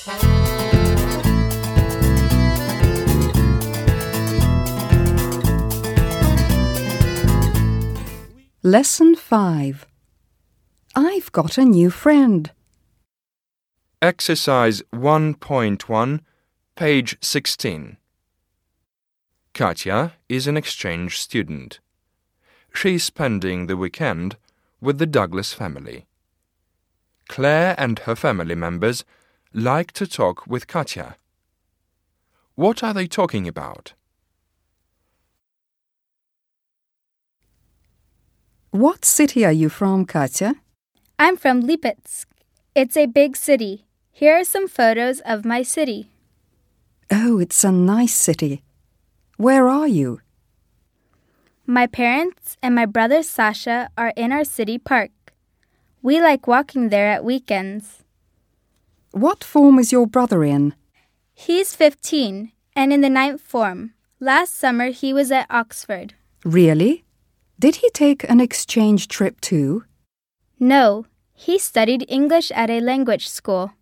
Lesson 5. I've got a new friend. Exercise 1.1, page 16. Katya is an exchange student. She's spending the weekend with the Douglas family. Claire and her family members like to talk with Katya. What are they talking about? What city are you from, Katya? I'm from Lipetsk. It's a big city. Here are some photos of my city. Oh, it's a nice city. Where are you? My parents and my brother Sasha are in our city park. We like walking there at weekends. What form is your brother in? He's 15 and in the 9th form. Last summer he was at Oxford. Really? Did he take an exchange trip too? No, he studied English at a language school.